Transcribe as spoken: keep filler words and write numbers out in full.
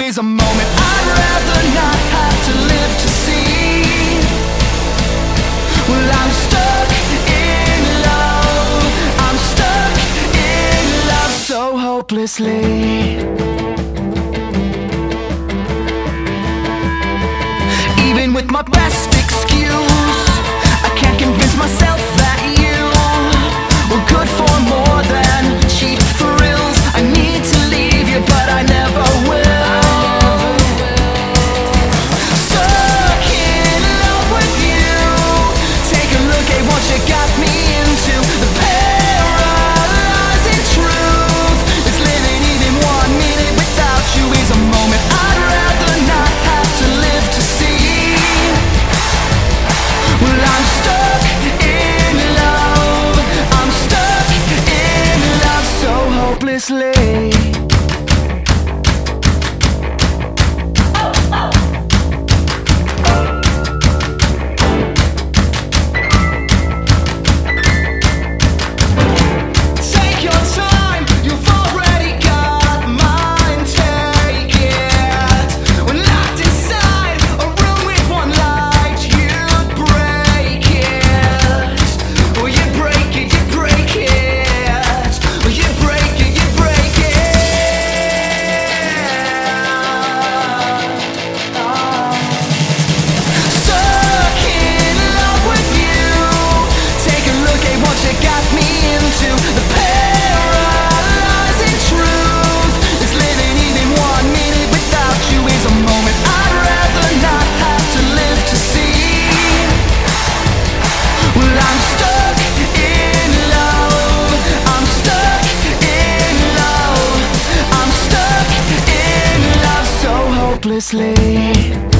is a moment I'd rather not have to live to see. Well, I'm stuck in love, I'm stuck in love so hopelessly. Even with my best excuse, I can't convince myself that you were good for more than cheap thrills. I need to leave you, but I never will. Stuck in love with you. Take a look at what you got me into. The paralyzing truth is living even one minute without you is a moment I'd rather not have to live to see. Well, I'm stuck in love, I'm stuck in love so hopelessly. Take your time, you've already got mine, take it. When locked inside a room with one light, you'd break it. Oh, you break it, you break it. Oh, you break it, you break it. Stuck in love with you. Take a look at what you got me into. The paralyzing truth is living even one minute without you is a moment I'd rather not have to live to see. Well, I'm stuck in love, I'm stuck in love, I'm stuck in love so hopelessly.